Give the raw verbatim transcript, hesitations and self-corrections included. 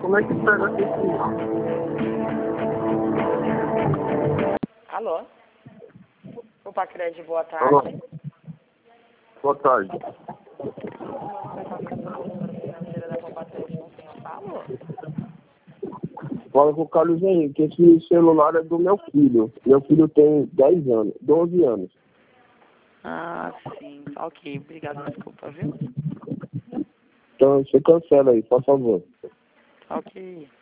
Como é que pega esse sinal? Alô? O Pacred, boa tarde. Alô? Boa tarde. Fala com o Carlos Henrique, que esse celular é do meu filho. Meu filho tem dez anos, doze anos. Ah, sim. Ok, obrigado, desculpa, viu? Então você cancela aí, por favor. Ok.